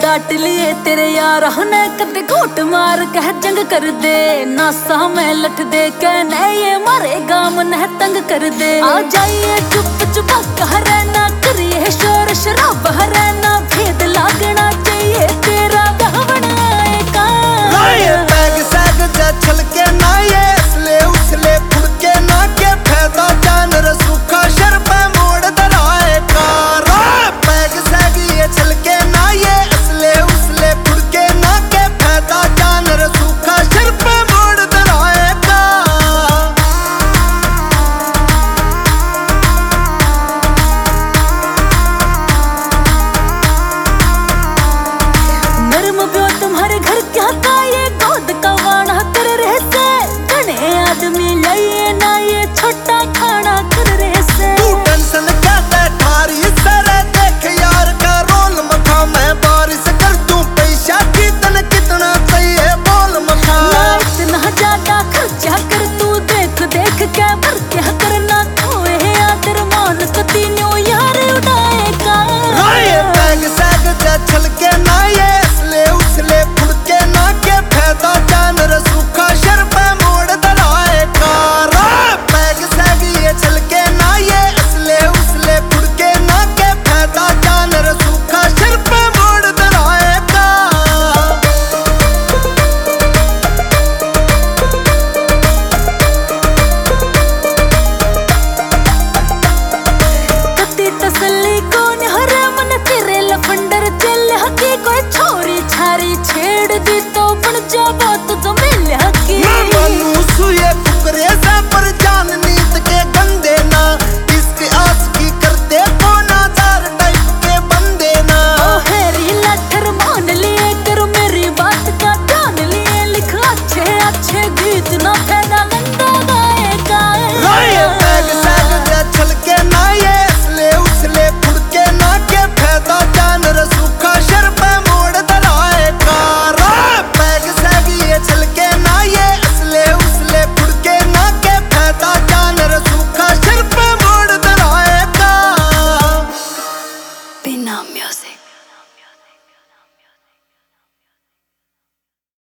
काट लिए तेरे यार ने कदे घोट मार कह जंग कर दे नासा में लट दे कहने ये मारे गाम न तंग कर दे आ जाइए चुप चुप रहना करिए शोर शराब रहना भेद लागना चाहिए तेरा गहवन आएगा बैग सैग जा छलके ना ये